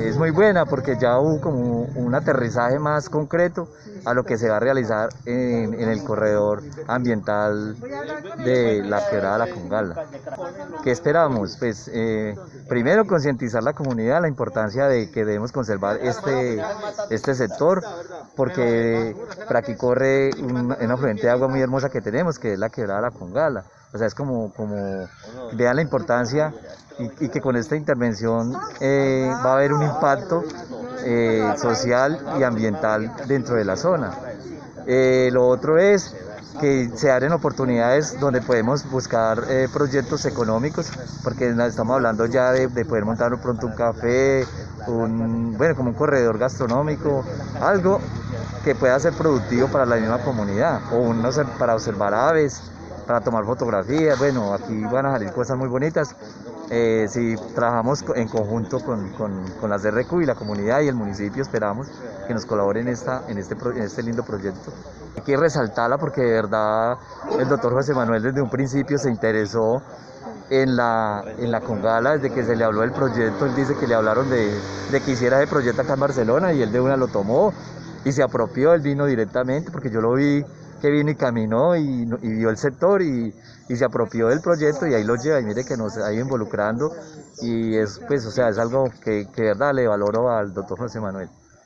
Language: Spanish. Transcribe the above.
es muy buena porque ya hubo como un aterrizaje más concreto a lo que se va a realizar en el corredor ambiental de la Quebrada La Congala. ¿Qué esperamos? Pues primero concientizar la comunidad la importancia de que debemos conservar este sector, porque por aquí corre un afluente de agua muy hermosa que tenemos, que es la Quebrada La Congala. O sea, es como vean la importancia y que con esta intervención va a haber un impacto social y ambiental dentro de la zona. Lo otro es que se abren oportunidades donde podemos buscar proyectos económicos, porque estamos hablando ya de poder montar pronto un café, bueno, como un corredor gastronómico, algo que pueda ser productivo para la misma comunidad, o para observar aves, para tomar fotografías. Bueno, aquí van a salir cosas muy bonitas. Si trabajamos en conjunto con las DRQ y la comunidad y el municipio, esperamos que nos colaboren en este lindo proyecto. Hay que resaltarla porque de verdad el doctor José Manuel desde un principio se interesó en la Congala. Desde que se le habló del proyecto, él dice que le hablaron de que hiciera ese proyecto acá en Barcelona, y él de una lo tomó y se apropió. Él vino directamente, porque yo lo vi que vino y caminó y vio el sector y se apropió del proyecto, y ahí lo lleva, y mire que nos ha ido involucrando, y es, pues, o sea, es algo que de verdad le valoro al doctor José Manuel.